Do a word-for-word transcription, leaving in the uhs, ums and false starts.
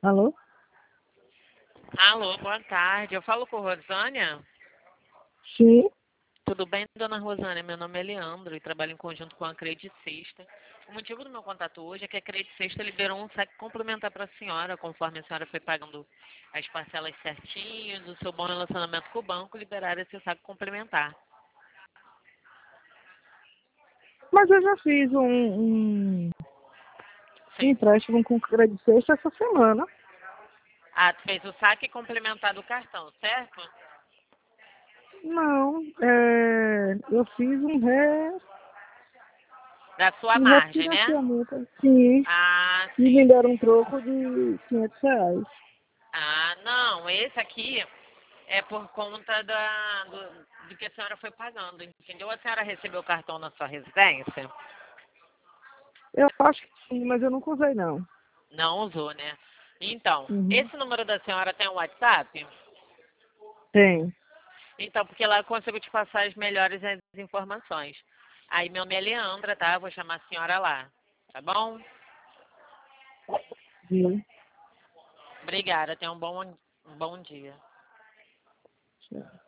Alô? Alô, boa tarde. Eu falo com Rosânia. Sim. Tudo bem, dona Rosânia? Meu nome é Leandro e trabalho em conjunto com a Crede Sexta. O motivo do meu contato hoje é que a Crede Sexta liberou um saque complementar para a senhora, conforme a senhora foi pagando as parcelas certinhas, o seu bom relacionamento com o banco, liberaram esse saque complementar. Mas eu já fiz um, um Sim. empréstimo com crédito sexta essa semana. Ah, tu fez o saque complementar do cartão, certo? Não, é, eu fiz um, re, Da sua um margem, né? refinanciamento. Sim. Ah, E sim. me deram um troco de quinhentos reais. Ah, não, esse aqui é por conta da, do, do que a senhora foi pagando, entendeu? A senhora recebeu o cartão na sua residência? Eu acho que sim, mas eu nunca usei não. Não usou, né? Então, Uhum. esse número da senhora tem um WhatsApp? Tem. Então, porque lá eu consigo te passar as melhores as informações. Aí meu nome é Leandra, tá? Vou chamar a senhora lá, tá bom? Viu? Obrigada, tenha um bom, um bom dia. Tchau.